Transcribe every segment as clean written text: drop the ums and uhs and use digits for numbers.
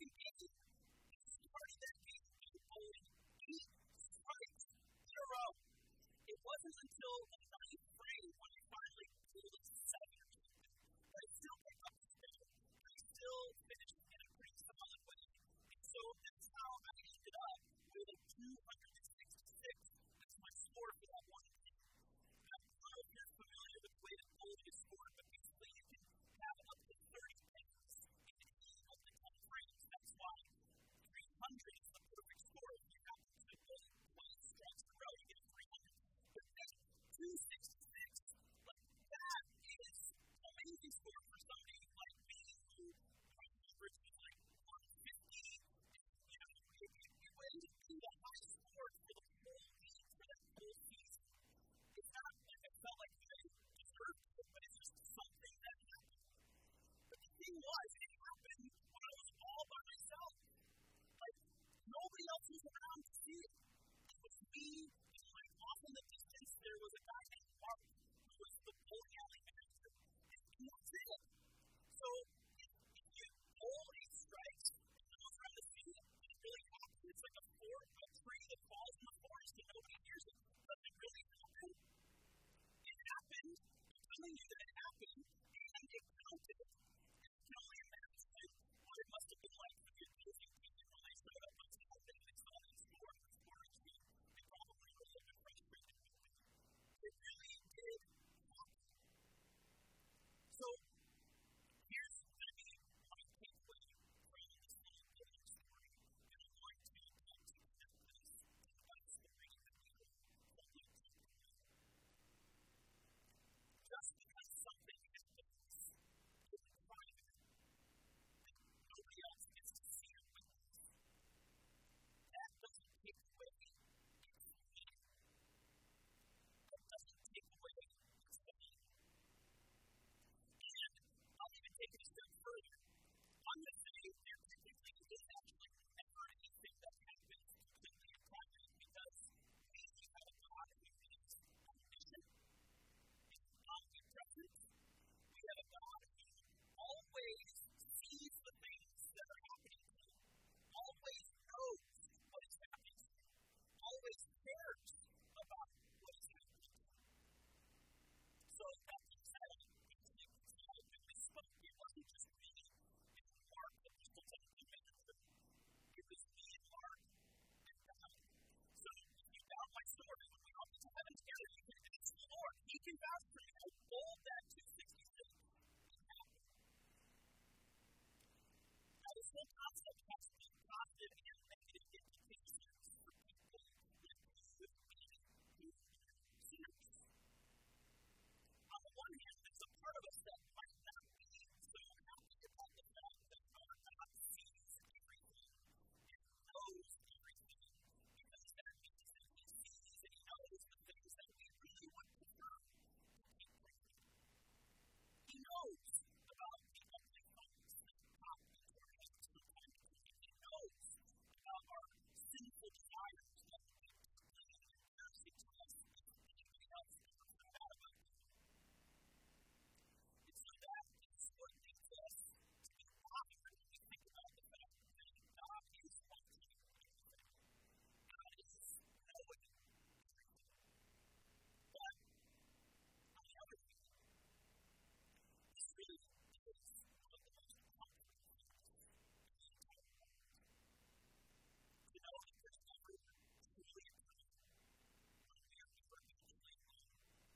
second game, started that game only 8 strikes in a row. It wasn't until the ninth frame when he finally pulled it 7 or something. But he still picked up the spin. He still finished in a pretty solid way. And so that's how I ended up with a 266. That's my score for that one game. Now, I don't know if you're familiar with the way that Goldie is scored, but basically you can have up to 30 pins in any of the 10 frames. That's why 300 is the perfect score. If you happen to play 20 strikes in a row, you get 300. But then 266, like that is an amazing score for somebody like me who average was like 150. You know, you went to the high score for the whole game for that whole season. It's not like I felt like I deserved it, but it's just something that happened. But the thing was, it happened when I was all by myself. Like, nobody else was around to see it. It was me, and like off in the distance, there was a guy named Mark, who was the bowling alley manager, and that's it. So, if you bowl 8 strikes, and no one's around to see it, it really happens. It's like a tree that falls in the forest and nobody hears it. Does it really happen? It happened. I'm telling you that it happened, and it counted. And I can only imagine what it must have been like for the opposing team when they showed up on Saturday and they saw that score and the scoring sheet. They probably were a little bit frustrated with it. It really did happen. So, here's going to be my takeaway from this little bit of story. And I'm going to attempt to connect this to my story that we will hopefully take away. Just because something happens in private that nobody else gets to see or witness, that doesn't take away its meaning. That doesn't take away its value. And I'll even take it a step further. I'm going to say there technically is actually never anything that happens completely in private because we have a God who is omniscient and omnipresent. We have a God who always sees the things that are happening to him, always knows what is happening to him, always cares about what is happening to him. So that being said, I misspoke. It wasn't just me and Mark that was potentially manager. It was me and Mark and God. So if you doubt my story, when we all get to heaven together, you can ask the Lord. He can vouch for me. I bowled that 266. It happened. Now, this whole concept has to be positive and negative implications for people that could be sinners. On the one hand, there's a part of us that might not be so happy about the fact that our God sees everything and knows everything because that means that He sees and He knows the things that we really would prefer to keep private. He knows about the ugly thoughts that pop into our heads from time to time. He knows about our sinful desires that we think are embarrassing to us if anybody else ever found out about them. And so that is what leads us to be bothered when we think about the fact that God is watching everything. God is knowing everything. But on the other hand, this really is one of the most comforting things in the entire world. To know that there's never truly a time when we are ever actually alone.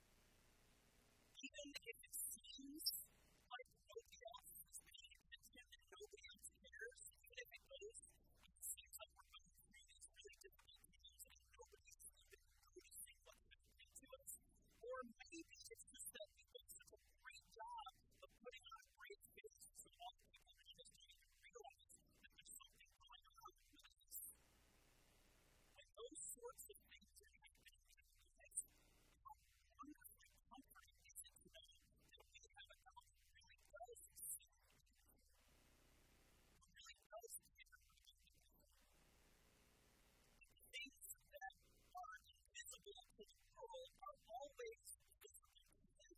Even if it seems like nobody else is paying attention and nobody else cares, even if it goes and it seems like we're going through these really difficult times and nobody's even noticing what's happening to us, or maybe it's just that we've done such a great job of putting on a great face so all the people around us don't even realize that there's something going on with us. When those sorts of things are happening in our lives, how wonderfully comforting is it to know that we have a God who really does see everything, who really does care about everything. The things that are invisible to the world are always visible to Him.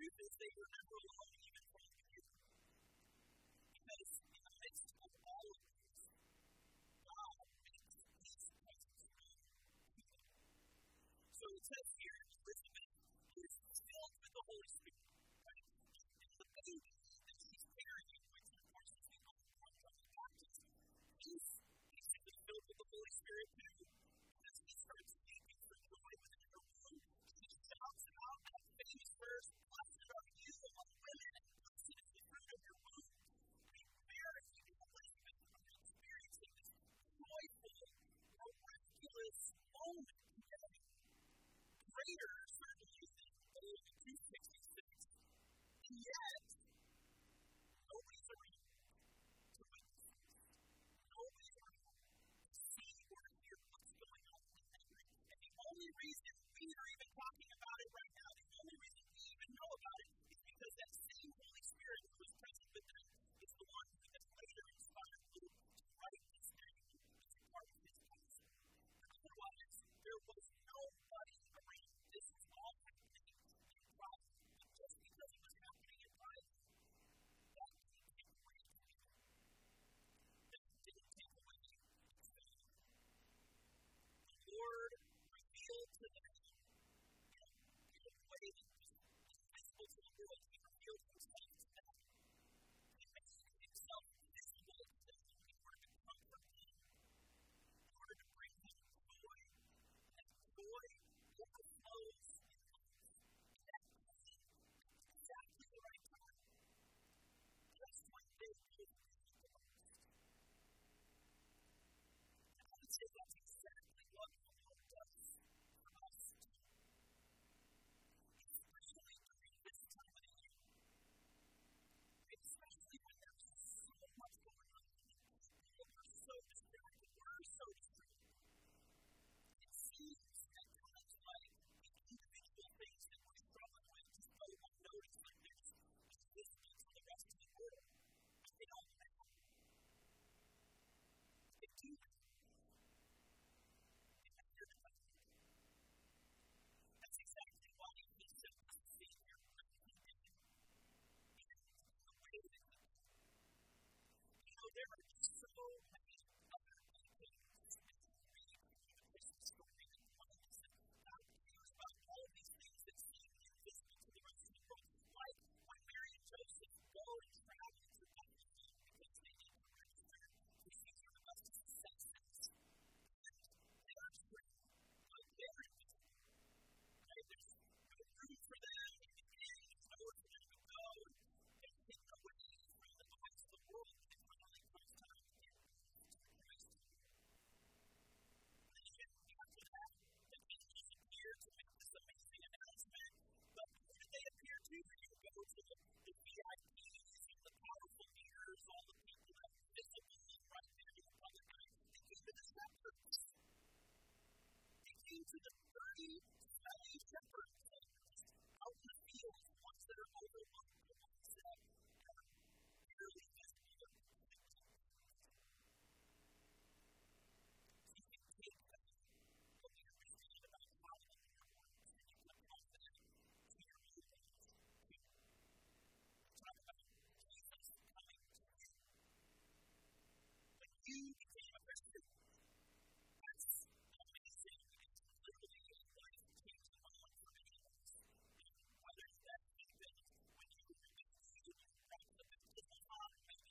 truth is they were never alone even from the beginning. Because in the midst of all of this, God makes his presence known to them. So it says here, Elizabeth is filled with the Holy Spirit, right? And the baby that she's carrying, which of course is the only one from the Baptist, is basically filled with the Holy Spirit too. As he starts speaking for joy within her womb, she shouts out that famous verse, "Blessed are you among women, and blessed is the fruit of your womb." Mary and Elizabeth are experiencing this joyful, miraculous moment together. Greater, certainly, than all the 266. And yet, nobody's around to witness this. Nobody's around to see or to hear what's going on in that room. And the only reason we are even talking about it right now, the only reason we even know about it, is because that same Holy Spirit who was present with them is the one who has later inspired Luke to write this down as a part of his gospel. Otherwise, there was nobody around. This was all happening in private. And just because it was happening in private, that didn't take away its power. That didn't take away its value. The Lord revealed to them in a way that was invisible to the world. He revealed himself to them. He made himself visible to them in order to comfort them, in order to bring them joy. And joy overflows in life. That came at exactly the right time. Just when they needed it the most. And I would say that's exactly what the Lord does for us too. Especially during this time of the year. Especially when there's so much going on. People are so distracted. We're so distracted. It seems at times like the individual things that we're struggling with just go unnoticed, like they're just invisible to the rest of the world. But they don't matter. They do matter. They matter to God. That's exactly why he sent us a Savior when he did. And the way that he did. There are so many other things that you read in the Christmas story that remind us that God cares about all these things that seem invisible to the rest of the world. Like when Mary and Joseph go and travel to Bethlehem because they need to register to Caesar Augustus' census. And they are free, but they're invisible. Right? There's no room for them in the inn, there's nowhere for them to go, and they're taken away from the eyes of the world. And it finally comes time to give Jesus Christ. And then after that, the angels appear to make this amazing announcement. But who did they appear to? You go to the VIPs and the powerful leaders, all the people that were visible right there in the public eye. They came to the shepherds. They came to the 30 smelly shepherds out in the fields, the ones that are overlooked, the ones that are barely visible. You can take that, what we understand about how the Lord works, and you can apply that to your own life. Talk about Jesus coming to you. When you became a Christian, that's amazing. It's literally a life-changing moment for many of us. Whether that happened when you were in the baptismal time,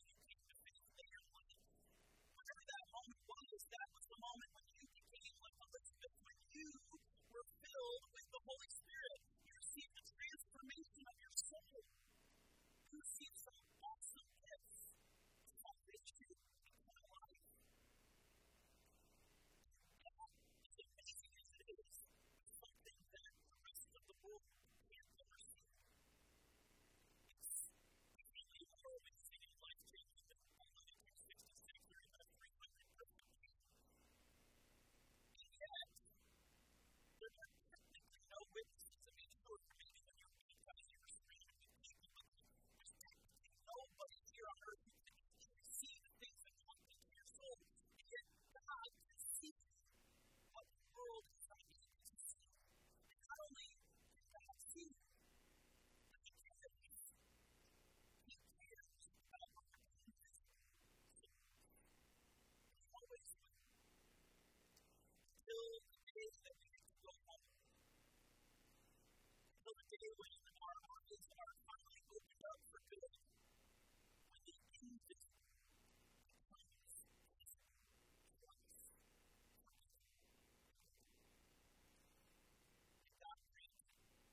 when our eyes are finally opened up for good, when the invisible becomes visible twice. And God grants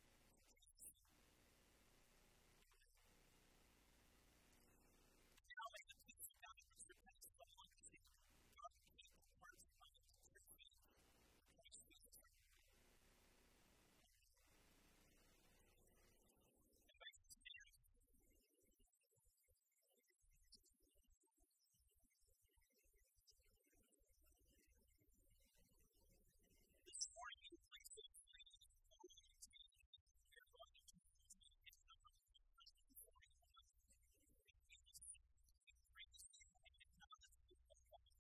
now may the peace of God which surpasses all understanding guard and keep our hearts and minds through faith in Christ Jesus our Lord. And by His Spirit, this morning in place of praying for routine, we are going to routine in number 141. We praise Him and acknowledge Him of God.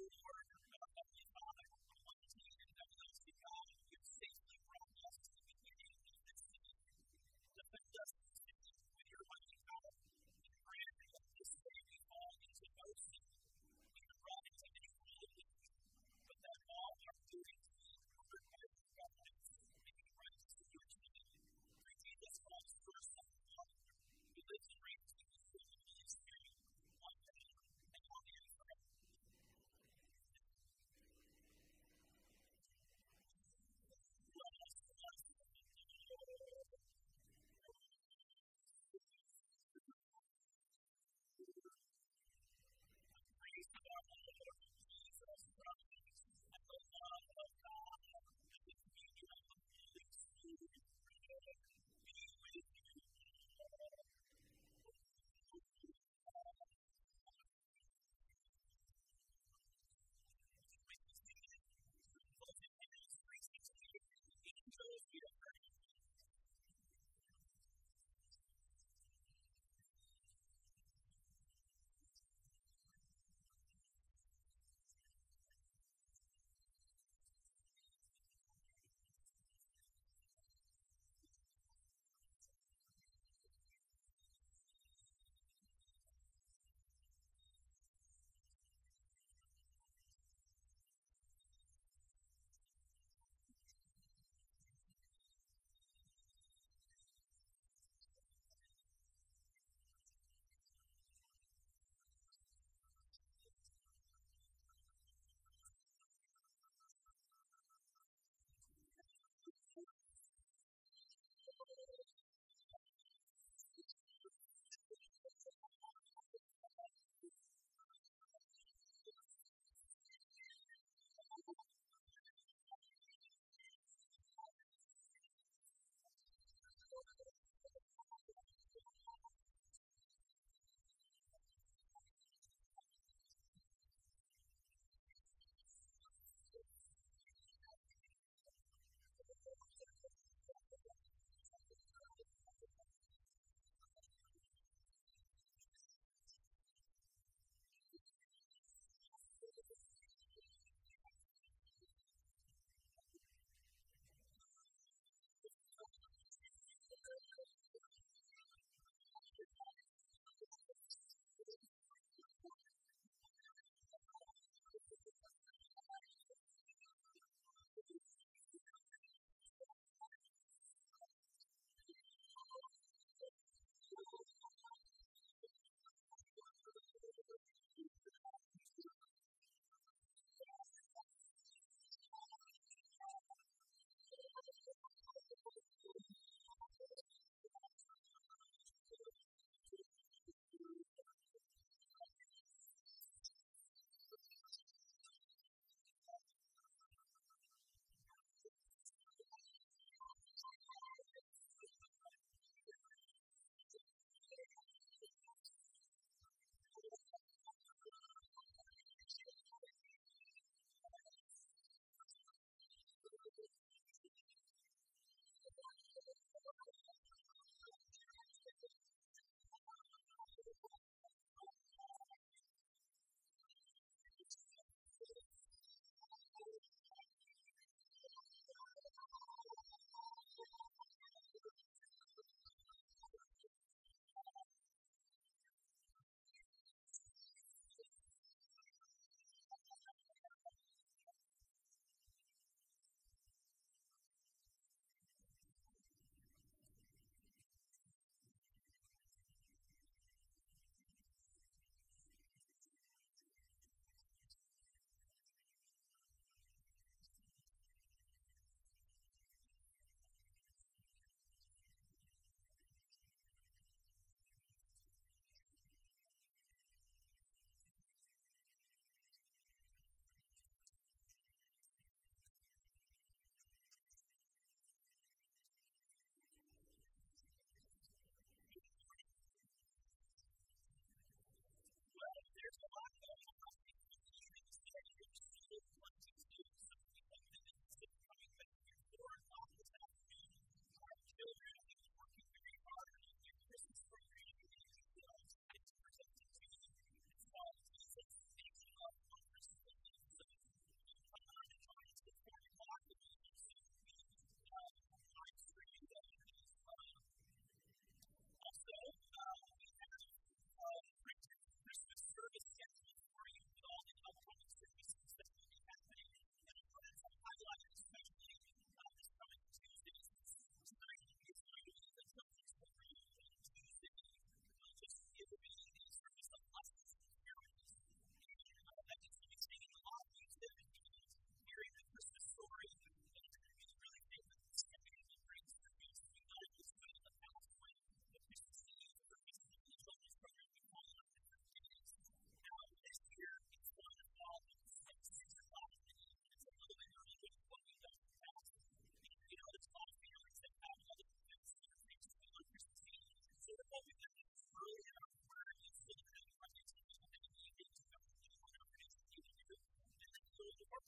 Lord, Heavenly Father, I want to take an everlasting God, you have safely brought us to the beginning of this day. Defend us with your mighty power, and grant that this day we fall into no sin, we are brought into any religion, but that all our doings be ordered by your governance, making righteous in your kingdom. Through Jesus Christ, your Son, who lives and reigns with you through the Holy Spirit, one God, and now and forever.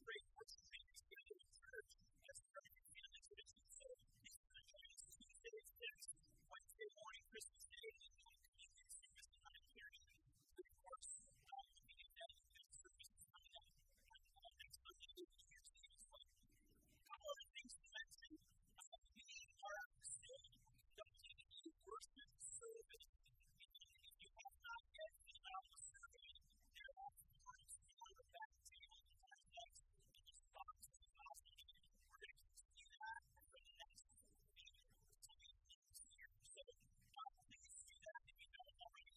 great worship things together in church as part of your family tradition. So if you want to join us Tuesday, it's Wednesday morning, Christmas Day, and you'll communion service at 9:30. And of course, we do that service is coming up next Sunday, New Year's Eve as well. A couple other things to mention. We are still conducting a worship service. If you have not yet filled out the survey, there are forms on the back table and next in this box of coffee. We're going to continue that for the next week until we end this year. So please do that if you don't already.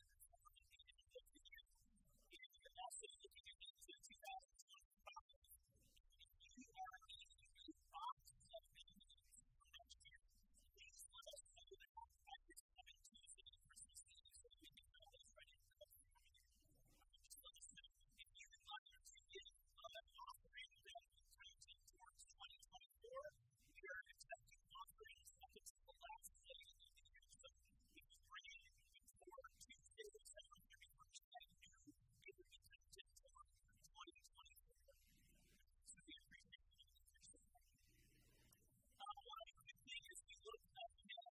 And you're also looking into 2025. If you are in a box of things for next year, please let us know that by this coming Tuesday, Christmas Eve, so we can have those ready to go. Just let us know. If you would like to give an offering that will count towards 2024, we are accepting offerings up until the last day of the year. So if you bring in before Tuesday, December 31st, I knew it would be counted for 2024. So we appreciate you for your support. One other quick thing is we looked at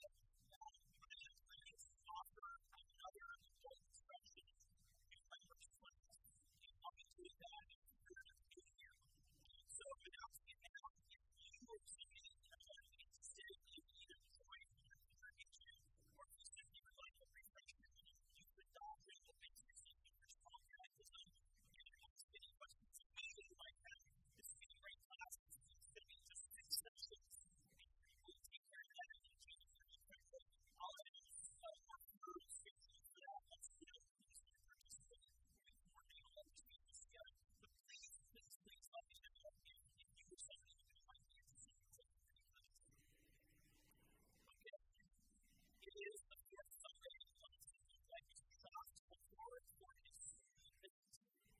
plans to offer another adult instruction in members' class. And I'll be doing that in the third of the year. So announcing it now, if you or somebody interested in either joining the congregation or if you simply would like a refreshment, you could dial in the basic speakers contact with them and ask any questions you might have. This is a great class. It's going to be just 6 sessions. We'll take care of that in January. I'll work through the schedule for that once you know who's going to participate and coordinate all these meetings together. But please let me know if you or somebody who might be interested in something like that. Okay. It is the fourth Sunday of the month. Like you shopped before for his visit.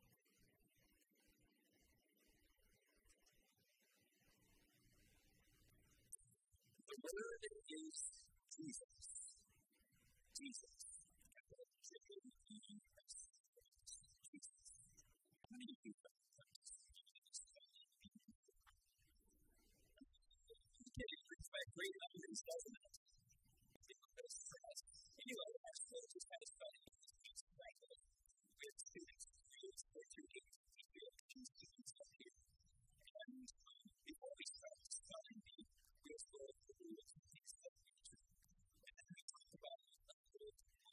The word is Jesus. Jesus. J-E-S. Jesus. How many of you have it brings back great memories, doesn't it? Anyway, our school just had a study. It's practical. We have students who use their 2 days a week. We have 2 students up here. And before we start studying, we have to go through the things that we do. And then we talk about